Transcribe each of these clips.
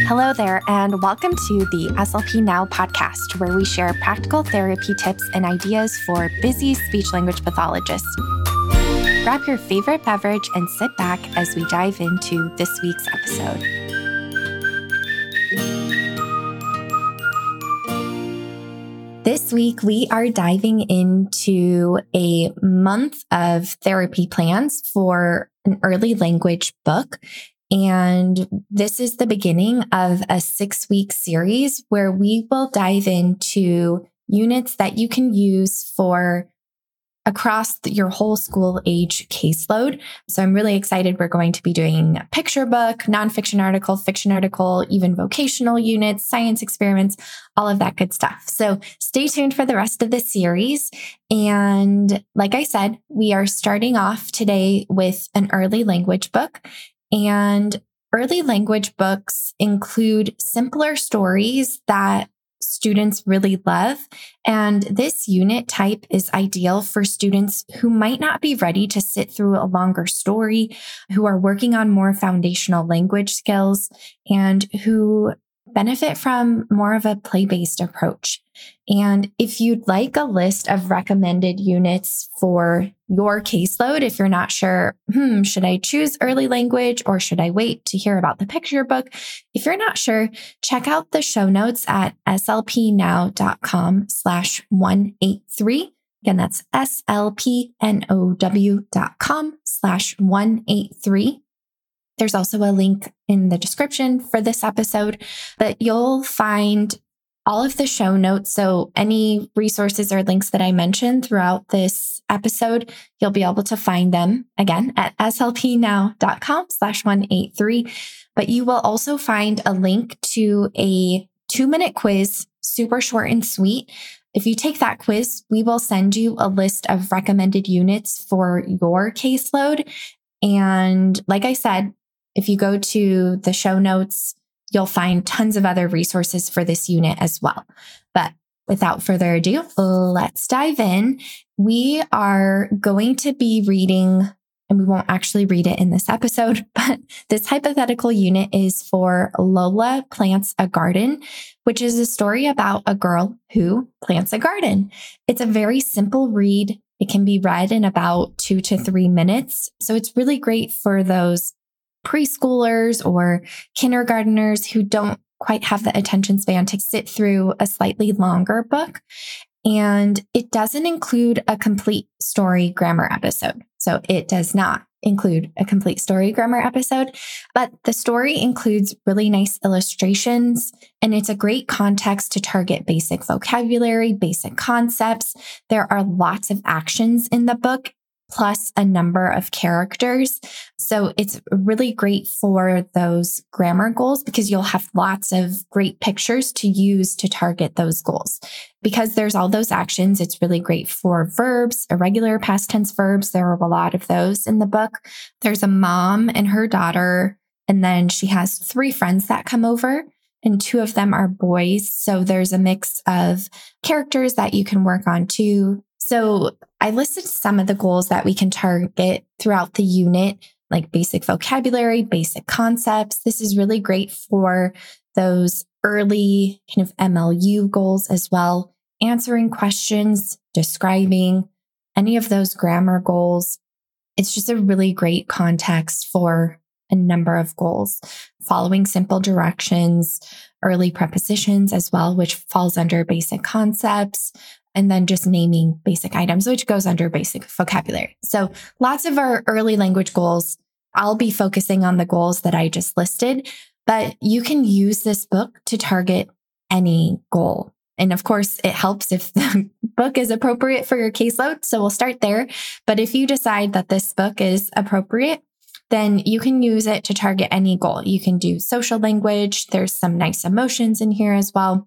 Hello there, and welcome to the SLP Now podcast, where we share practical therapy tips and ideas for busy speech-language pathologists. Grab your favorite beverage and sit back as we dive into this week's episode. This week, we are diving into a month of therapy plans for an early language book. And this is the beginning of a 6-week series where we will dive into units that you can use for across your whole school age caseload. So I'm really excited. We're going to be doing a picture book, nonfiction article, fiction article, even vocational units, science experiments, all of that good stuff. So stay tuned for the rest of the series. And like I said, we are starting off today with an early language book. And early language books include simpler stories that students really love. And this unit type is ideal for students who might not be ready to sit through a longer story, who are working on more foundational language skills, and who benefit from more of a play-based approach. And if you'd like a list of recommended units for your caseload, if you're not sure, should I choose early language or should I wait to hear about the picture book? If you're not sure, check out the show notes at slpnow.com/183. Again, that's slpnow.com/183. There's also a link in the description for this episode, but you'll find all of the show notes. So any resources or links that I mentioned throughout this episode, you'll be able to find them again at slpnow.com/183. But you will also find a link to a 2-minute quiz, super short and sweet. If you take that quiz, we will send you a list of recommended units for your caseload. And like I said, if you go to the show notes, you'll find tons of other resources for this unit as well. But without further ado, let's dive in. We are going to be reading, and we won't actually read it in this episode, but this hypothetical unit is for Lola Plants a Garden, which is a story about a girl who plants a garden. It's a very simple read. It can be read in about 2 to 3 minutes. So it's really great for those preschoolers or kindergarteners who don't quite have the attention span to sit through a slightly longer book. And it doesn't include a complete story grammar episode. So it does not include a complete story grammar episode, but the story includes really nice illustrations, and it's a great context to target basic vocabulary, basic concepts. There are lots of actions in the book, plus a number of characters. So it's really great for those grammar goals because you'll have lots of great pictures to use to target those goals. Because there's all those actions, it's really great for verbs, irregular past tense verbs. There are a lot of those in the book. There's a mom and her daughter, and then she has 3 friends that come over, and 2 of them are boys. So there's a mix of characters that you can work on too. So I listed some of the goals that we can target throughout the unit, like basic vocabulary, basic concepts. This is really great for those early kind of MLU goals as well. Answering questions, describing any of those grammar goals. It's just a really great context for a number of goals. Following simple directions, early prepositions as well, which falls under basic concepts. And then just naming basic items, which goes under basic vocabulary. So lots of our early language goals. I'll be focusing on the goals that I just listed, but you can use this book to target any goal. And of course, it helps if the book is appropriate for your caseload. So we'll start there. But if you decide that this book is appropriate, then you can use it to target any goal. You can do social language. There's some nice emotions in here as well.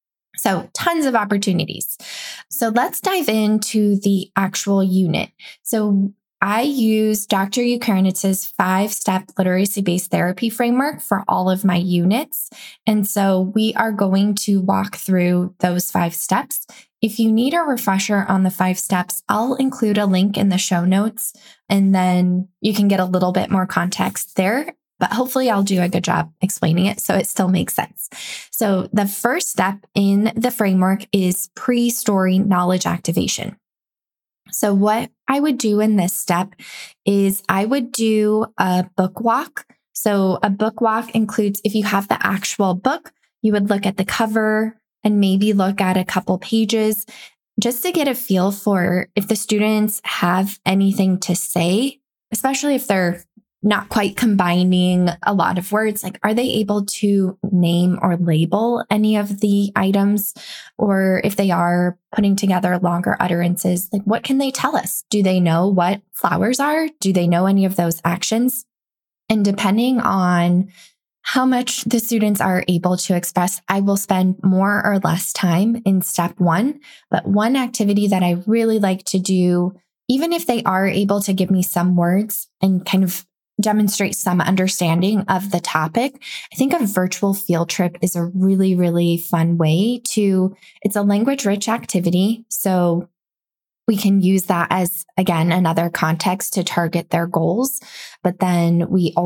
So tons of opportunities. So let's dive into the actual unit. So I use Dr. Ukrainitz's 5-step literacy-based therapy framework for all of my units. And so we are going to walk through those 5 steps. If you need a refresher on the 5 steps, I'll include a link in the show notes, and then you can get a little bit more context there. but hopefully I'll do a good job explaining it so it still makes sense. So the first step in the framework is pre-story knowledge activation. So what I would do in this step is I would do a book walk. So a book walk includes, if you have the actual book, you would look at the cover and maybe look at a couple pages just to get a feel for if the students have anything to say, especially if they're not quite combining a lot of words. Like, are they able to name or label any of the items? Or if they are putting together longer utterances, like, what can they tell us? Do they know what flowers are? Do they know any of those actions? And depending on how much the students are able to express, I will spend more or less time in step one. But one activity that I really like to do, even if they are able to give me some words and kind of demonstrate some understanding of the topic, I think a virtual field trip is a really, really fun way to, it's a language rich activity. So we can use that as, again, another context to target their goals. But then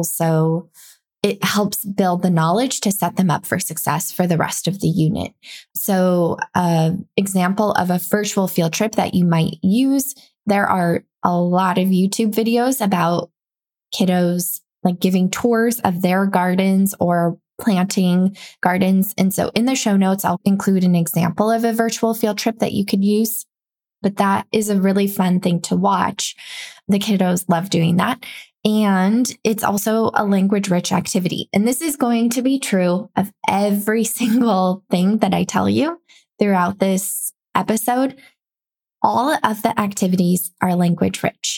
it helps build the knowledge to set them up for success for the rest of the unit. So example of a virtual field trip that you might use, there are a lot of YouTube videos about kiddos like giving tours of their gardens or planting gardens. And so in the show notes, I'll include an example of a virtual field trip that you could use. But that is a really fun thing to watch. The kiddos love doing that. And it's also a language rich activity. And this is going to be true of every single thing that I tell you throughout this episode. All of the activities are language rich.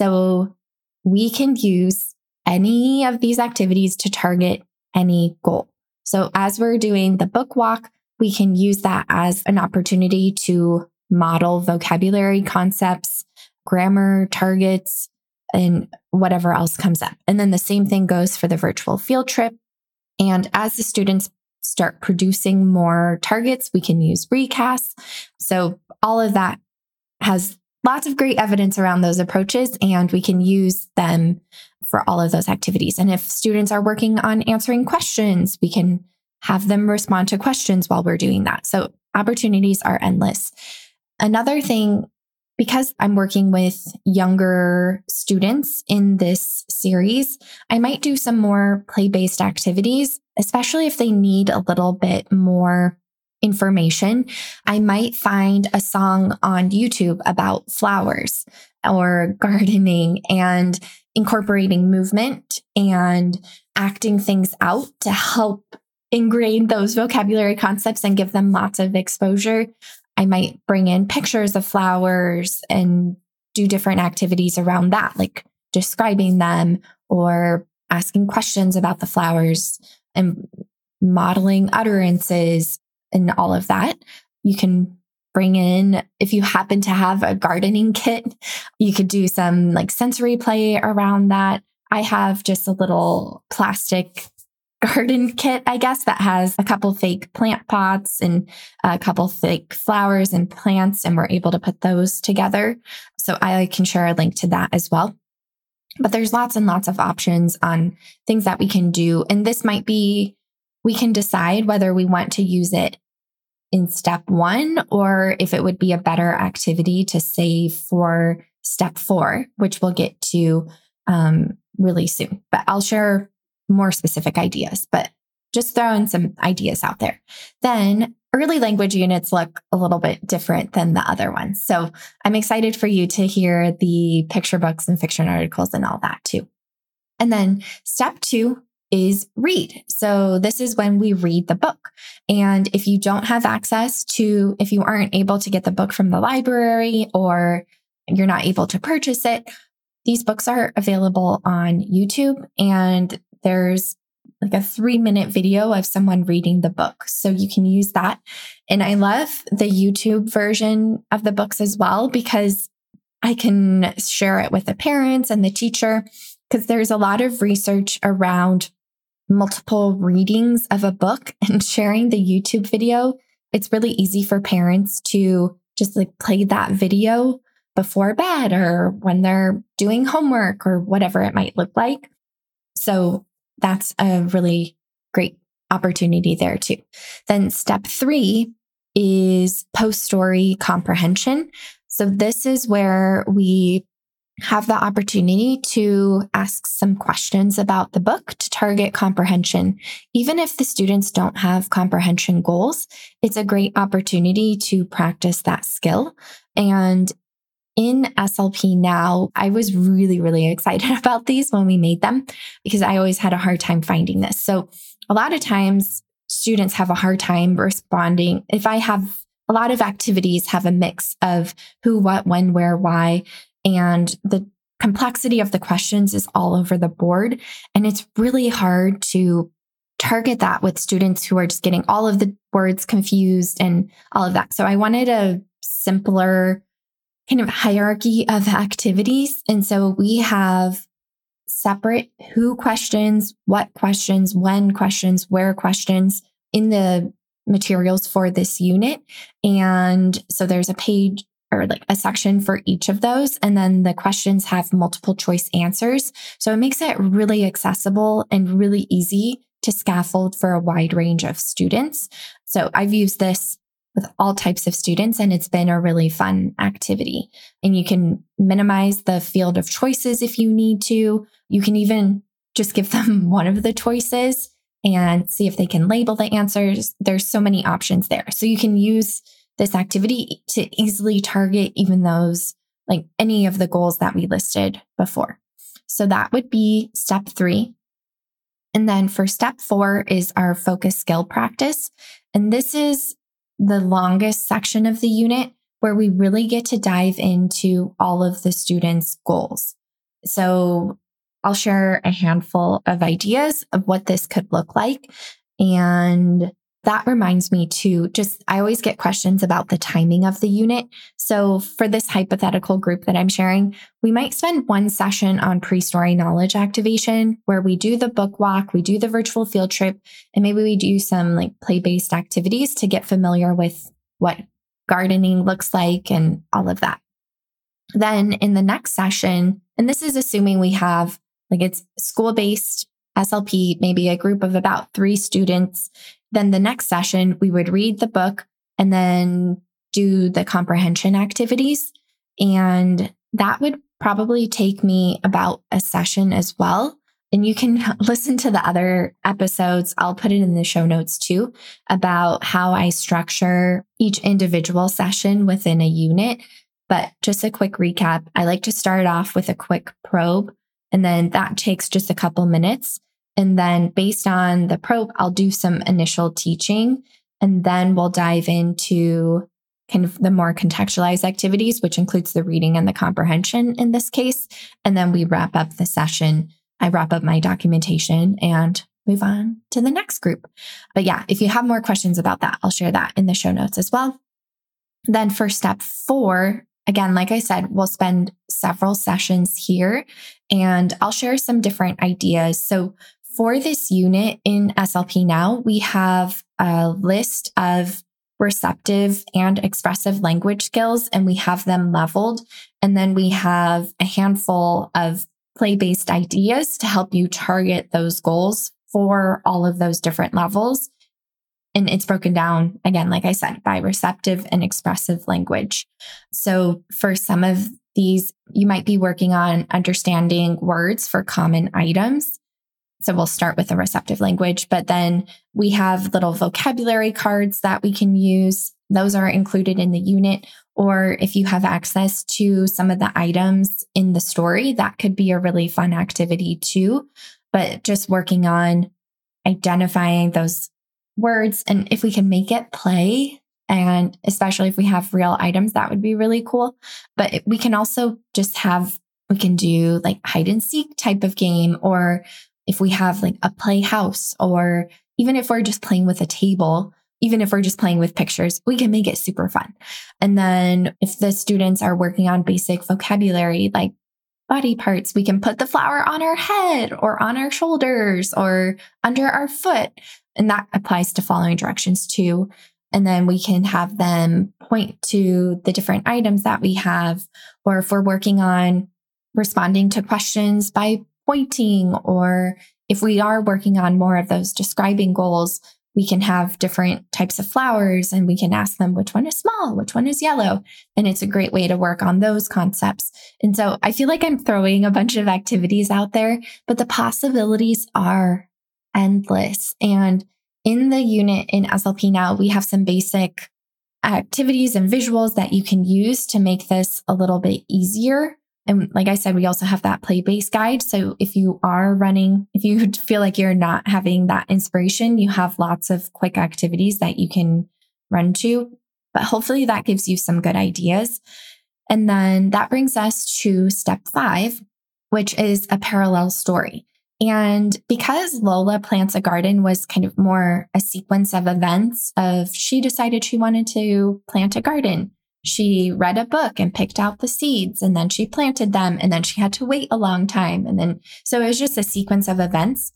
So we can use any of these activities to target any goal. So as we're doing the book walk, we can use that as an opportunity to model vocabulary concepts, grammar targets, and whatever else comes up. And then the same thing goes for the virtual field trip. And as the students start producing more targets, we can use recasts. So all of that has lots of great evidence around those approaches, and we can use them for all of those activities. And if students are working on answering questions, we can have them respond to questions while we're doing that. So opportunities are endless. Another thing, because I'm working with younger students in this series, I might do some more play-based activities, especially if they need a little bit more information. I might find a song on YouTube about flowers or gardening and incorporating movement and acting things out to help ingrain those vocabulary concepts and give them lots of exposure. I might bring in pictures of flowers and do different activities around that, like describing them or asking questions about the flowers and modeling utterances and all of that. You can bring in, if you happen to have a gardening kit, you could do some like sensory play around that. I have just a little plastic garden kit, I guess, that has a couple fake plant pots and a couple fake flowers and plants, and we're able to put those together. So I can share a link to that as well. But there's lots and lots of options on things that we can do. And this might be, we can decide whether we want to use it in step one or if it would be a better activity to save for step 4, which we'll get to really soon. But I'll share more specific ideas, but just throwing some ideas out there. Then early language units look a little bit different than the other ones. So I'm excited for you to hear the picture books and fiction articles and all that too. And then step 2 is read. So this is when we read the book. And if you don't have access to, if you aren't able to get the book from the library or you're not able to purchase it, these books are available on YouTube, and there's like a 3-minute video of someone reading the book. So you can use that. And I love the YouTube version of the books as well, because I can share it with the parents and the teacher, because there's a lot of research around multiple readings of a book and sharing the YouTube video. It's really easy for parents to just like play that video before bed or when they're doing homework or whatever it might look like. So that's a really great opportunity there too. Then step 3 is post-story comprehension. So this is where we have the opportunity to ask some questions about the book to target comprehension. Even if the students don't have comprehension goals, it's a great opportunity to practice that skill. And in SLP Now, I was really, really excited about these when we made them because I always had a hard time finding this. So a lot of times students have a hard time responding. If I have a lot of activities have a mix of who, what, when, where, why, and the complexity of the questions is all over the board. And it's really hard to target that with students who are just getting all of the words confused and all of that. So I wanted a simpler kind of hierarchy of activities. And so we have separate who questions, what questions, when questions, where questions in the materials for this unit. And so there's a page or like a section for each of those. And then the questions have multiple choice answers. So it makes it really accessible and really easy to scaffold for a wide range of students. So I've used this with all types of students, and it's been a really fun activity. And you can minimize the field of choices if you need to. You can even just give them one of the choices and see if they can label the answers. There's so many options there. So you can use this activity to easily target even those, like any of the goals that we listed before. So that would be step 3. And then for step 4 is our focus skill practice. And this is the longest section of the unit where we really get to dive into all of the students' goals. So I'll share a handful of ideas of what this could look like. And that reminds me too, I always get questions about the timing of the unit. So for this hypothetical group that I'm sharing, we might spend one session on pre-story knowledge activation where we do the book walk, we do the virtual field trip, and maybe we do some like play-based activities to get familiar with what gardening looks like and all of that. Then in the next session, and this is assuming we have it's school-based SLP, maybe a group of about 3 students. Then the next session, we would read the book and then do the comprehension activities. And that would probably take me about a session as well. And you can listen to the other episodes. I'll put it in the show notes too, about how I structure each individual session within a unit. But just a quick recap, I like to start off with a quick probe, and then that takes just a couple minutes. And then based on the probe, I'll do some initial teaching, and then we'll dive into kind of the more contextualized activities, which includes the reading and the comprehension in this case. And then we wrap up the session. I wrap up my documentation and move on to the next group. But yeah, if you have more questions about that, I'll share that in the show notes as well. Then for step 4, again, like I said, we'll spend several sessions here, and I'll share some different ideas. So for this unit in SLP Now, we have a list of receptive and expressive language skills, and we have them leveled. And then we have a handful of play-based ideas to help you target those goals for all of those different levels. And it's broken down, again, like I said, by receptive and expressive language. So for some of these, you might be working on understanding words for common items. So we'll start with the receptive language, but then we have little vocabulary cards that we can use. Those are included in the unit. Or if you have access to some of the items in the story, that could be a really fun activity too. But just working on identifying those words, and if we can make it play, and especially if we have real items, that would be really cool. But we can also we can do like hide and seek type of game, or if we have like a playhouse, or even if we're just playing with a table, even if we're just playing with pictures, we can make it super fun. And then if the students are working on basic vocabulary, like body parts, we can put the flower on our head or on our shoulders or under our foot. And that applies to following directions too. And then we can have them point to the different items that we have, or if we're working on responding to questions by pointing, or if we are working on more of those describing goals, we can have different types of flowers and we can ask them which one is small, which one is yellow. And it's a great way to work on those concepts. And so I feel like I'm throwing a bunch of activities out there, but the possibilities are endless. And in the unit in SLP Now, we have some basic activities and visuals that you can use to make this a little bit easier. And like I said, we also have that play-based guide. So if you feel like you're not having that inspiration, you have lots of quick activities that you can run to. But hopefully that gives you some good ideas. And then that brings us to step 5, which is a parallel story. And because Lola Plants a Garden was kind of more a sequence of events of she decided she wanted to plant a garden. She read a book and picked out the seeds, and then she planted them, and then she had to wait a long time. So it was just a sequence of events.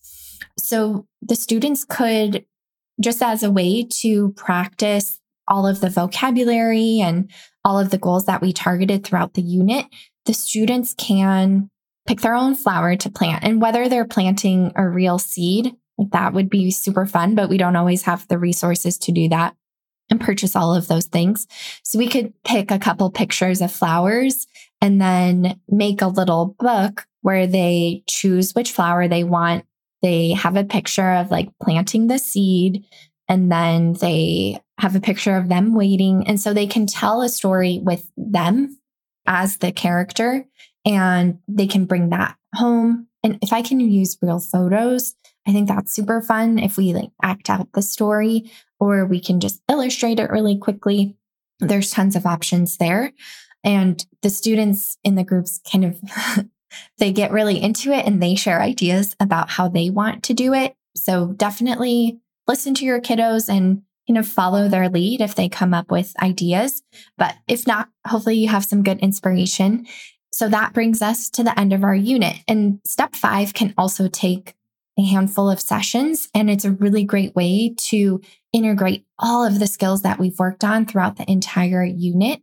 So the students could, just as a way to practice all of the vocabulary and all of the goals that we targeted throughout the unit, the students can pick their own flower to plant. And whether they're planting a real seed, like that would be super fun, but we don't always have the resources to do that and purchase all of those things. So we could pick a couple pictures of flowers and then make a little book where they choose which flower they want. They have a picture of like planting the seed, and then they have a picture of them waiting. And so they can tell a story with them as the character, and they can bring that home. And if I can use real photos, I think that's super fun if we like act out the story, or we can just illustrate it really quickly. There's tons of options there. And the students in the groups kind of, they get really into it and they share ideas about how they want to do it. So definitely listen to your kiddos and follow their lead if they come up with ideas. But if not, hopefully you have some good inspiration. So that brings us to the end of our unit. And step 5 can also take a handful of sessions, and it's a really great way to integrate all of the skills that we've worked on throughout the entire unit.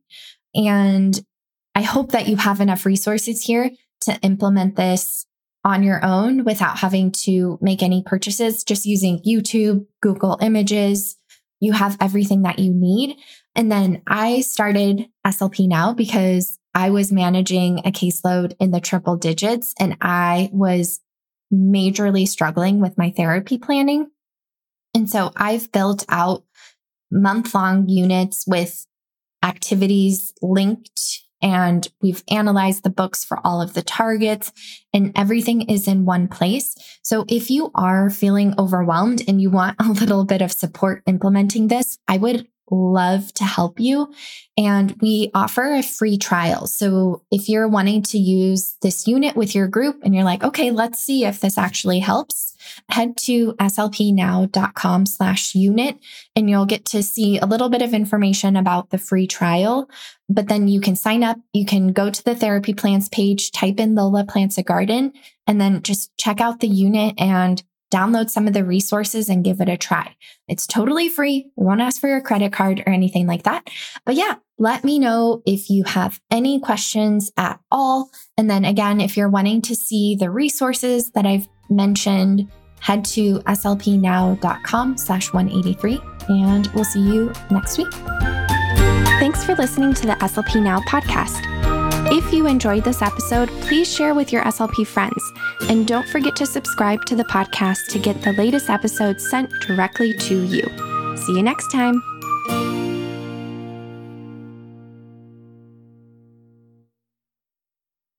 And I hope that you have enough resources here to implement this on your own without having to make any purchases, just using YouTube, Google Images. You have everything that you need. And then I started SLP Now because I was managing a caseload in the triple digits, and I was majorly struggling with my therapy planning. And so I've built out month-long units with activities linked, and we've analyzed the books for all of the targets, and everything is in one place. So if you are feeling overwhelmed and you want a little bit of support implementing this, I would love to help you. And we offer a free trial. So if you're wanting to use this unit with your group and you're like, okay, let's see if this actually helps, head to slpnow.com/unit and you'll get to see a little bit of information about the free trial. But then you can sign up. You can go to the therapy plans page, type in Lola Plants a Garden, and then just check out the unit and download some of the resources and give it a try. It's totally free. We won't ask for your credit card or anything like that. But yeah, let me know if you have any questions at all. And then again, if you're wanting to see the resources that I've mentioned, head to slpnow.com/183, and we'll see you next week. Thanks for listening to the SLP Now podcast. If you enjoyed this episode, please share with your SLP friends. And don't forget to subscribe to the podcast to get the latest episodes sent directly to you. See you next time.